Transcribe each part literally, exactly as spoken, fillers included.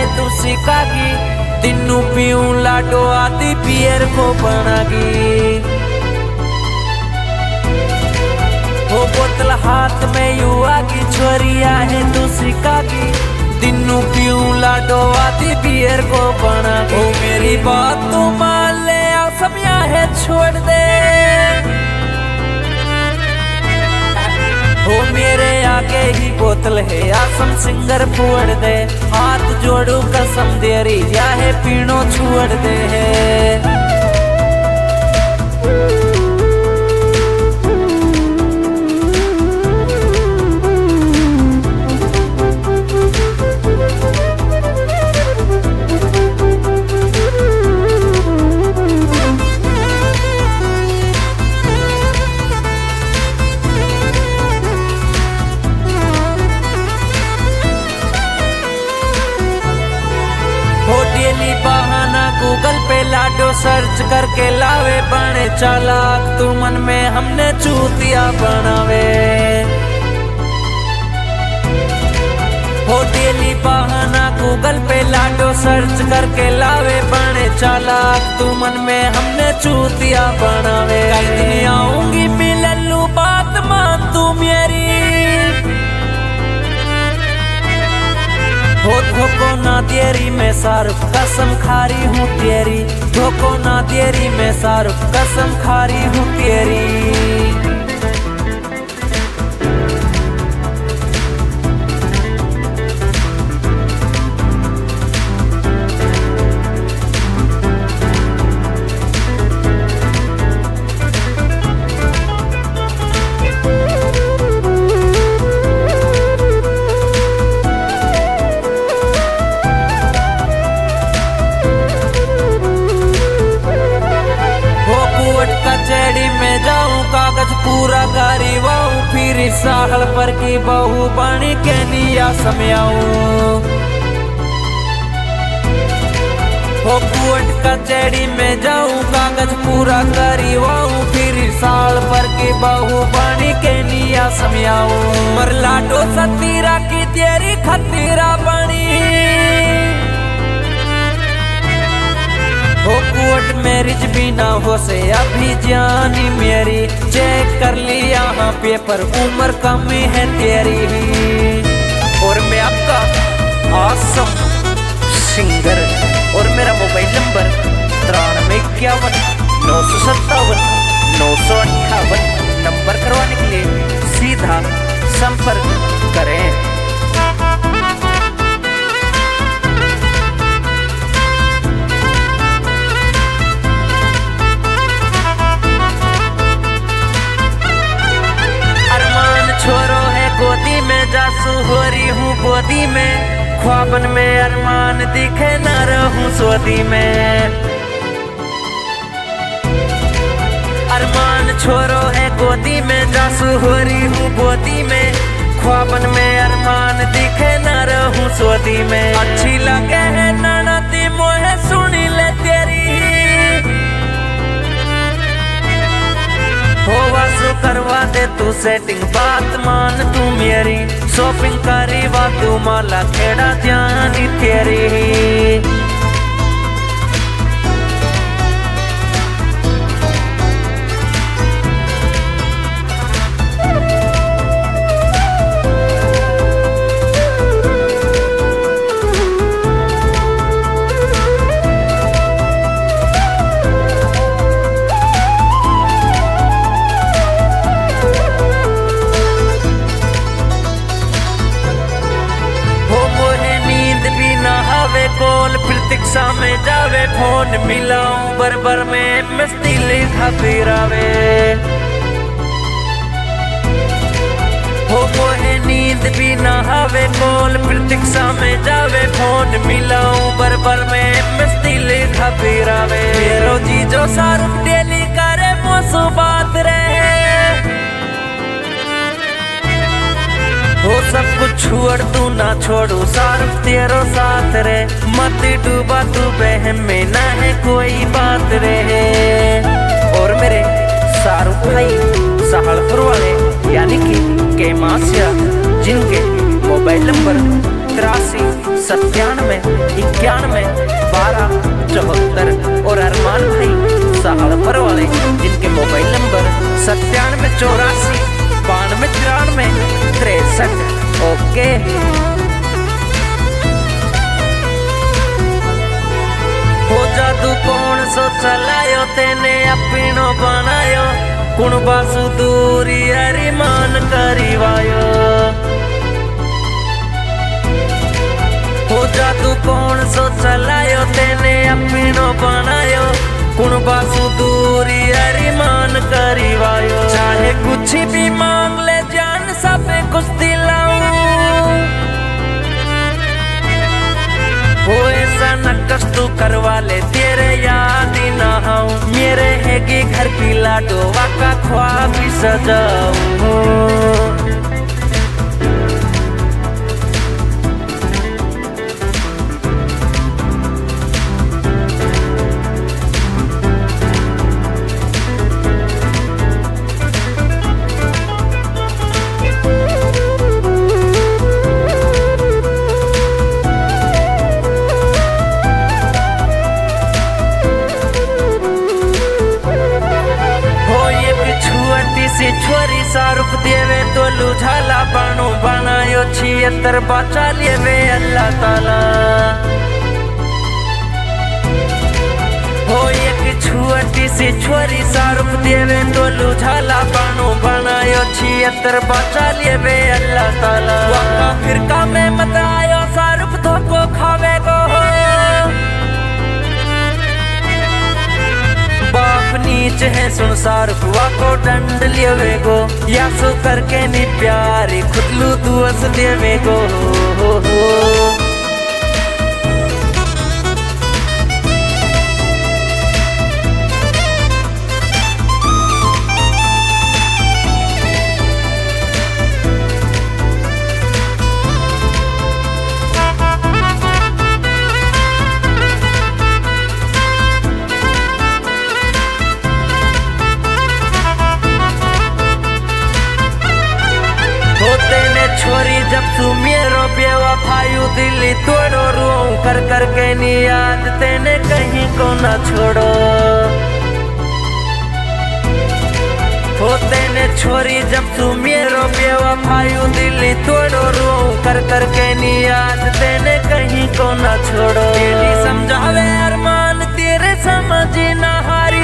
तू सिखागी, तिन्नू पीऊं लाडो आदि पियर को बनागी। हो बोतल हाथ में युवा की छोरिया है तू सिखागी, तिन्नू पीऊं लाडो आदि पियर को बनागी। हो मेरी बात तू मान ले आ समया है छोड़ दे, हो मेरे आगे ही बोतल है आसम सिंगर फोड़ दे। हाथ जोड़ू कसम देरी या है पीणो छोड़ दे है। डेली बहाना गूगल पे लाडो सर्च करके लावे, बने चालाक तू मन में हमने चूतिया बनावे। हो डेली बहाना गूगल पे लाडो सर्च करके लावे, बने चालाक तू मन में हमने चूतिया बनावे। कई दिन आऊंगी मिललू बात मान तू मेरी, हो धोको ना तेरी मैं शाहरुख कसम खारी हूँ तेरी, धोको ना तेरी मैं शाहरुख कसम खारी हूँ तेरी। कचहरी में जाऊं कागज पूरा गारी वाऊं, फिर साहल पर की बहू बनी के निया समयाऊं। हो कोर्ट कचहरी में जाऊं कागज पूरा गारी वाऊं, फिर साल पर की बहू बनी के निया समयाऊं। मर लाडो सतीरा की तेरी खतीरा बनी, हो कोर्ट मैरिज भी ना हो से अभी जानी मेरी, चेक कर ली यहाँ पेपर उम्र कम है तेरी। और मैं आपका आसम सिंगर और मेरा मोबाइल नंबर तिरानवे इक्यावन नौ सौ सत्तावन नौ सौ अट्ठावन नंबर करवाने के लिए सीधा संपर्क करें। गोदी में जासू हो रही हूँ गोदी में, ख्वाबन में अरमान दिखे न रहूं सोदी में। अरमान छोरो है गोदी में जासू हो रही हूँ गोदी में, ख्वाबन में अरमान दिखे न रहूं सोदी में। अच्छी लगे है ननदी मोहे सुनी ले तेरी, हो वासु करवा दे तू सेटिंग बात मान तू मेरी, शॉपिंग करी वा तू माला खेड़ा जानी तेरी। कोल प्रतीक्षा में जावे फोन मिलाऊं बरबर में मस्ती लिखा फिरावे। हो मोहे नींद भी ना आवे कोल प्रतीक्षा में जावे फोन मिलाऊं बरबर में मस्ती लिखा फिरावे। मेरो जी जो शाहरुख डेली करे मोसो बात रहे, हो सब कुछ छोड़ तू ना छोड़ू शाहरुख तेरो साथ रे, मत डूबा तू बहम में ना है कोई बात रे। और मेरे शाहरुख भाई सहारनपुर वाले यानी कि केमासिया, जिनके मोबाइल नंबर तिरासी सत्तानवे इक्यानवे बारह चौहत्तर और अरमान भाई सहारनपुर वाले जिनके मोबाइल नंबर सत्तानवे चौरासी बानवे तिरानवे तिरसठ। ओके हो जादू कौन सो चलायो तेने अपनो बनायो कुण बासु दूरी अरिमान करीवायो। हो जादू कौन सो चलायो तेने अपनो बनायो कुण बासु दूरी अरिमान करीवायो। चाहे कुछ भी मांग ले जान सब कुछ दिलाऊं हो ऐसा नकश तू करवा ले तेरे याद ही ना आऊं। मेरे हैगी घर की लाडो वाका ख्वाब भी सजाऊं। छोरी शाहरुख देवे तो लुझाला बाणो बनायो छिहत्तर बचा लेवे अल्लाह ताला। हो एक छोटी सी छोरी शाहरुख देवे तो लुझाला बाणो बनायो छिहत्तर बचा लेवे अल्लाह ताला। वाका फिरका में मत आयो शाहरुख धोखो खावे गो बाप नीच है सुन शाहरुख वाको दंड लेवे गो या सो करके नी प्यारी खुदलू दुअस देवे गो। हो हो छोरी जब तू मेरो बेवफायू दिल्ली तोड़ो रो कर कर के नी याद तेने कहीं को ना छोड़ो। हो तेने छोरी जब तू मेरो बेवफायू दिल्ली तोड़ो रो कर कर के नी याद तेने कहीं को ना छोड़ो। तेरी समझावे अरमान तेरे समझ ना हारी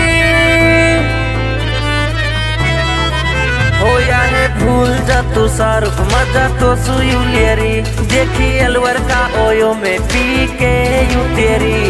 हो या है भूल जा तू शाहरुख मजा तो सुयू लेरी देखी अलवर का ओयो में पी के यू तेरी।